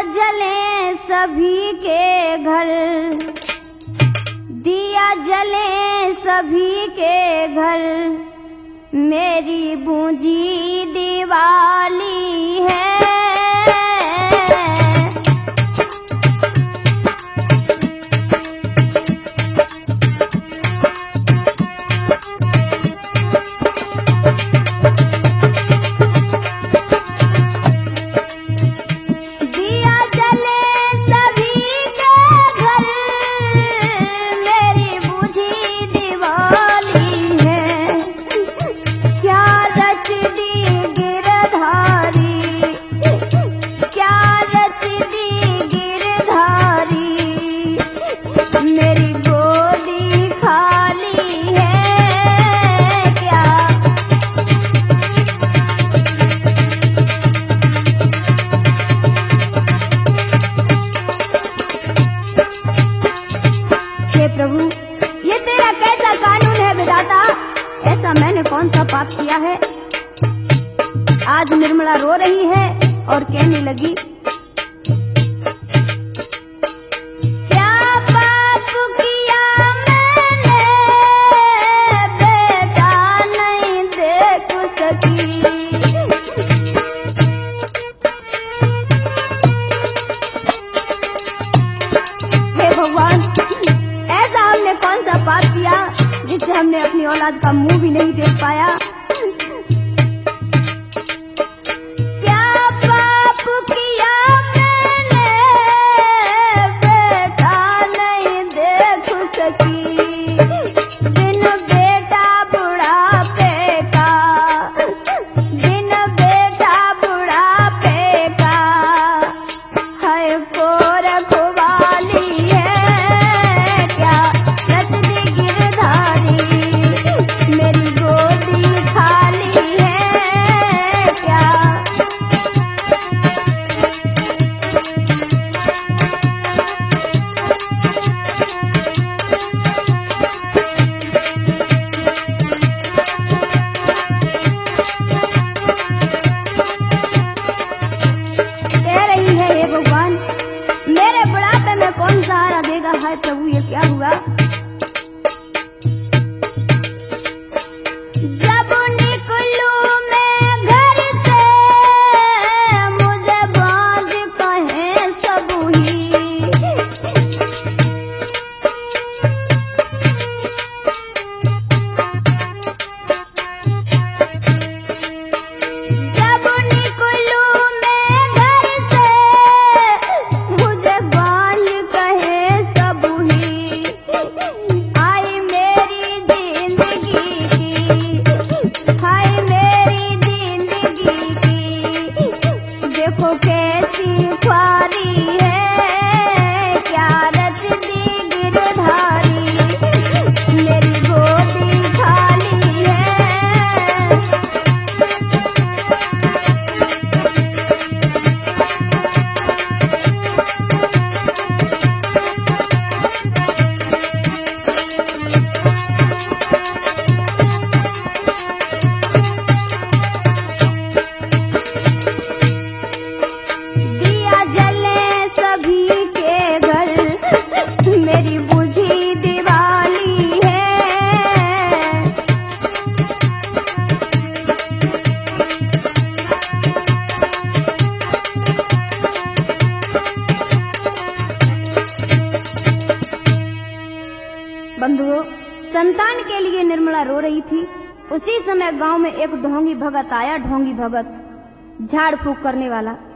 जले सभी के घर, दिया जले सभी के घर, मेरी बूझी दिवाली है। प्रभु, ये तेरा कैसा कानून है विधाता, ऐसा मैंने कौन सा पाप किया है। आज निर्मला रो रही है और कहने लगी, क्या पाप किया मैंने, बेटा नहीं देख सकी। हे भगवान, हमने कौन सा पाप किया जिससे हमने अपनी औलाद का मुंह भी नहीं देख पाया। क्या पाप किया मैंने, बेटा नहीं देख सकी। बिन बेटा बुढ़ापे का, बिन बेटा बुढ़ापे का, है को रखवाली है। कौन सहारा देगा। हाय प्रभु, ये क्या हुआ। जब निकलूं मैं घर से, मुझे बाज कहे सब ही। जब निकलूं मैं घर से, मुझे बाज कहे सब ही। आई मेरी जिंदगी की, हाय मेरी जिंदगी की, देखो कैसी ख्वारी है। क्या रच दी गिरधारी, मेरी गोदी खाली है। दिया जले सभी के घर, मेरी बूझी दिवाली है। बंधुओं, संतान के लिए निर्मला रो रही थी। उसी समय गांव में एक ढोंगी भगत आया। ढोंगी भगत झाड़ फूक करने वाला।